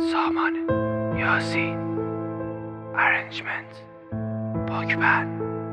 سامان یاسین ارنجمنت پاکبند.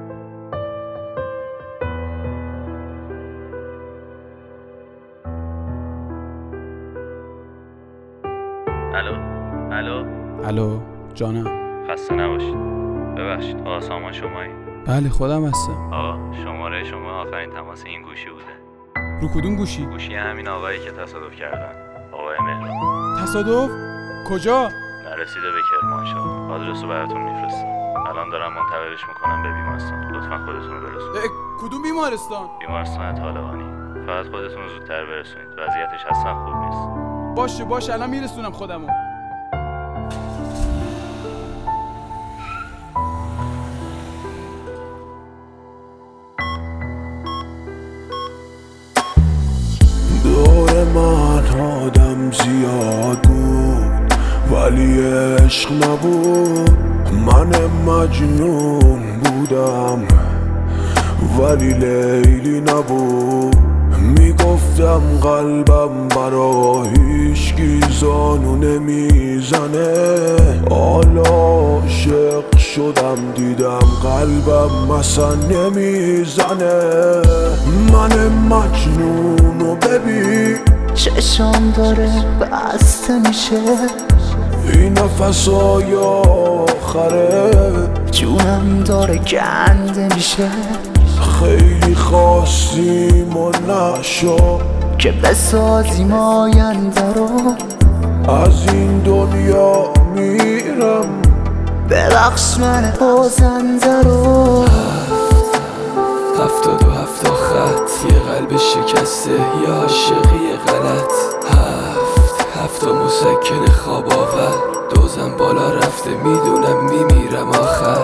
الو جانم. خسته نباشید. ببخشید آقا سامان شمایی؟ بله خودم هستم. آقا شماره شما آخرین تماس این گوشی بوده. رو کدوم گوشی؟ گوشی همین آقایی که تصادف کردن، آقای مهران. تصادف؟ کجا؟ نرسیده به کرمانشاه. آدرس رو براتون میفرستم. الان دارم منتقلش میکنم به بیمارستان. لطفا خودتون رو برسونید. کدوم بیمارستان؟ بیمارستان طالقانی. فقط خودتون رو زودتر برسونید. وضعیتش اصلا خوب نیست. باشه الان میرسونم خودمو. دور من آدم زیاد بود ولی عشق نبود. من مجنون بودم ولی لیلی نبود. میگفتم قلبم برا هیچکی زانو نمیزنه. حالا عاشق شدم دیدم قلبم مثلا نمیزنه. من مجنونو ببین چشم داره بسته میشه. این نفسای آخره جونم داره گنده میشه. خیلی خواستیم و نشو که بسازیم آینده رو. از این دنیا میرم ببخش من بازنده رو. 77 خط، یه قلب شکسته، یه عاشقی غلط. هفت مسکن خواب آور، دوزم بالا رفته میدونم میمیرم آخر.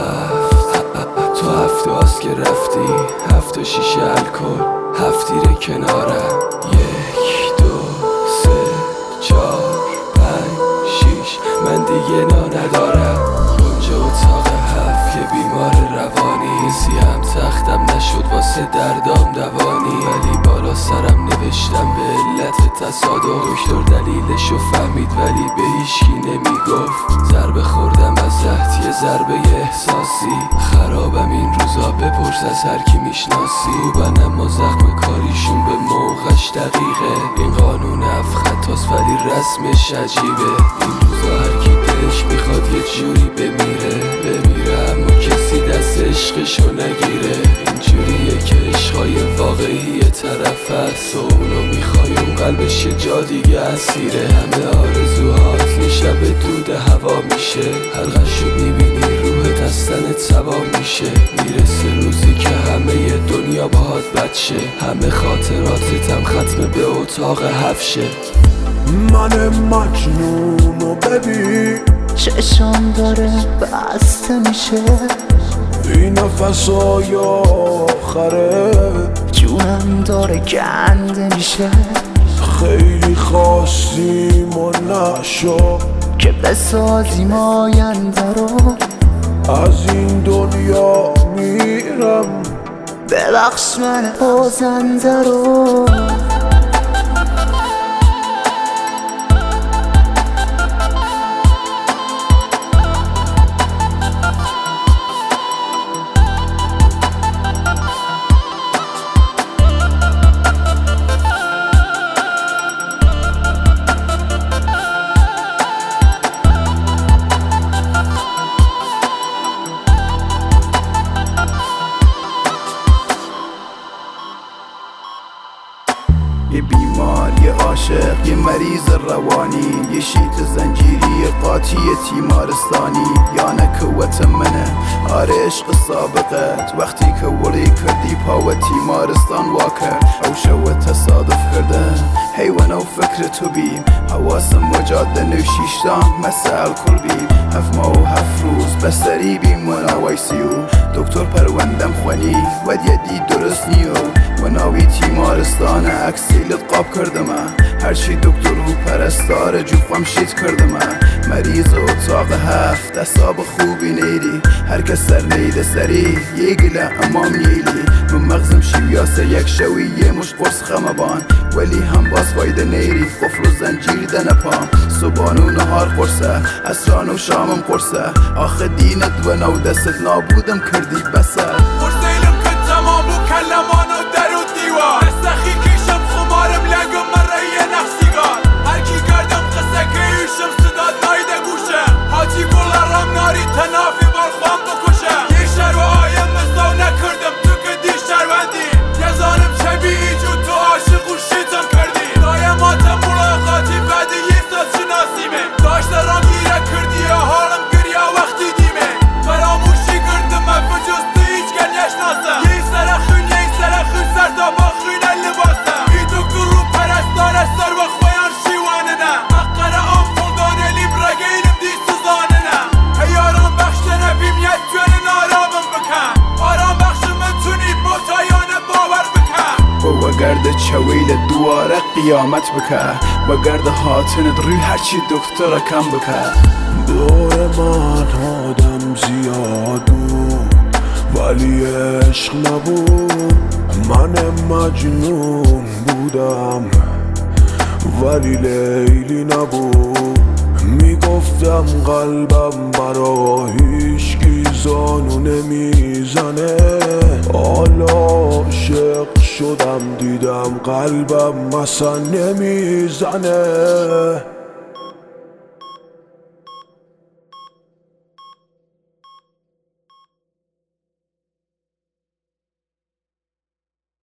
تو 7 هاست که رفتی، 7 شیشه الکل، 7 تیر کنارم. 1 2 3 4 5 6 من دیگه نا ندارم. اونجا اتاق 7 یه بیمار روانی. سیم تختم نشد واسه دردام دوانی. ولی بالا سرم نوشتم به علت تصادف. دکتر دلیلشو فهمید ولی به هیچکی نمیگفت. ضربه خوردم از زهد، یه ضربه احساسی. خرابم این روزا، بپرس از هر کی میشناسی. خوبن اما زخم کاریشون به موقعش دقیقه. این قانون 7 خطاست ولی رسمش عجیبه. این روزا هر کی دلش میخواد یه جوری بمیره اما کسی دست عشقشو نگیره. اینجوریه که عشقای واقعی طرف هست و اونو میخوای اون قلبش یه جا دیگه اسیره. همه آرزوهات یه شب دود هوا میشه. حلقشو میبینی روحت از تنت سوا میشه. میرسه روزی که همه دنیا باهات بد شه. همه خاطراتتم ختم به اتاق 7 شه. من مجنونو ببین چشم داره بسته میشه. این نفسای آخره جونم داره گنده میشه. خیلی خواستیم و نشو که بسازیم آینده رو. از این دنیا میرم ببخش من بازنده رو. یه بیمار، یه عاشق، یه مریض روانی، یه شیط زنجیری قاطی تیمارستانی. یا نکوت منه آره عشق سابقت. وقتی که ولی کردی پاو تیمارستان واکر او شو تصادف کرده. حیوان و فکر تو بیم حواسم مجاده نوشیشتان مسئل کل بیم. 7 ماه و 7 روز بستری بیم و نوایسیو. دکتر پروندم خوانی و دیدی درست نیو. و ناوی تیمارستان اکسیلت قاب کردم. هرچی دکتر و پرستار جوفم شید کردم. مریض اتاق 7 اصاب خوبی نیری. هر کس سر نیده سری یه گله امام نیلی. من مغزم شیویاسه یک شوی یه مش قرص خمبان. ولی هم باز فایده نیری قفل و زنجیر دنپام. بانو نهار قرصه اسران و شامم قرصه آخه دینت و نو دستت نابودم کردی بسه پرسیلم که تمام و کلمان و در و دیوار استخی کشم خمارم لگم من رای نفسیگار هر کی کردم قصه که ایشم صدا نایده گوشم حاجی گلارم ناری تنافی بار خوام بکشم یه شر و آیم مزدو نکردم تو که دی شروندی یزانم شبیه جو تو عاشق و شیطم کردی دایماتم ملاقاتی بعد یه سال شناسیمه داشته رام گیره کردی یا حالم گریا وقتی دیمه فراموشی کردم من بجسته هیچ گل نشناسم یه سرخون سر تا با خونه لباسم ای دکتر رو پرستاره سر و خویان شیوانه نه اقره آم خلدانه لیم رگیلم دی سوزانه نه هیاران بخشته نبیم یک جوان آرامم بکن آرام بخش من تونی با تایانه باور بکن و گرد چویل دواره قیامت بکه و گرد هاتنت روی هرچی دکتر کم بکه دور من آدم زیاد بود ولی عشق نبود من مجنون بودم ولی لیلی نبود میگفتم قلبم برا هیچکی زانو نمیزنه حالا عاشق شدم دیدم قلبم مثلا نمیزنه